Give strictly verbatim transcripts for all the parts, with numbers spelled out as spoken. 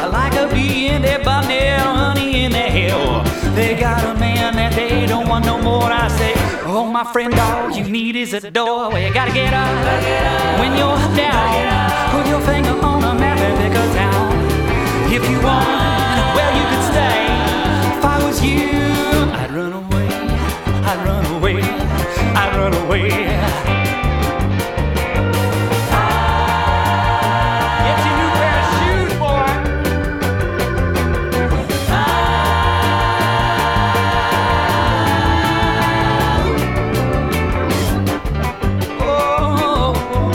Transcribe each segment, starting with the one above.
like a bee in their bonnet, honey in their hair. They got a man that they don't want no more. I say, oh my friend, all you need is a door. Well, you gotta get up when you're down. Put your finger on a map and pick a town. If you want, well, you could stay. If I was you, I'd run away, I'd run away, I'd run away. Get your new pair of shoes, boy. Oh,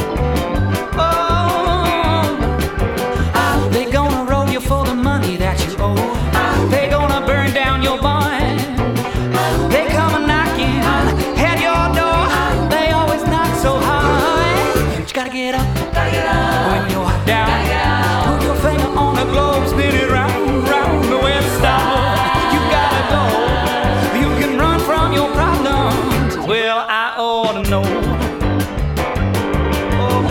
oh, they gonna roll you for the money that you owe. They gonna burn down your barn. They come a knocking at your door. They always knock so hard. But you gotta get up when you're down. Put your finger on the globe, spin it round, round the west star. You gotta go. You can run from your problems. Well, I ought to know. Oh,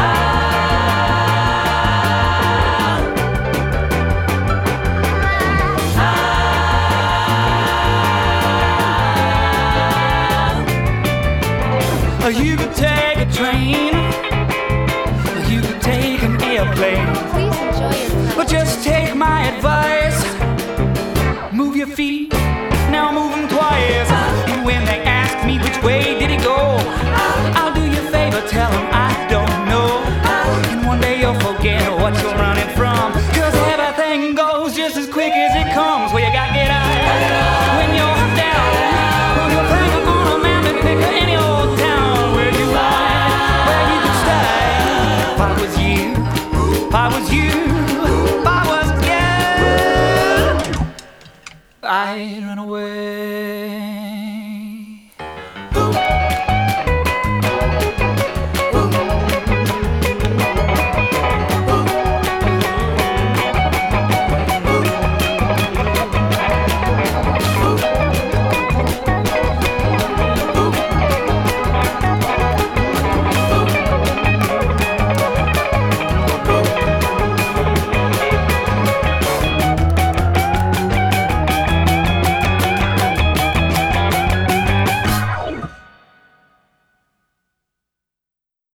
you could take a train, you could take an airplane. Please enjoy your But just take my advice. Move your feet, now move them twice. And when they ask me which way did he go, I'll do you a favor, tell them I don't know. And one day you'll forget what you're running from, cause everything goes just as quick as it comes. Well, you gotta get out when you're down. Put your finger on a map and pick any old town where you are, where you can stay. If I was you, if I was you, if I was you, I'd run away.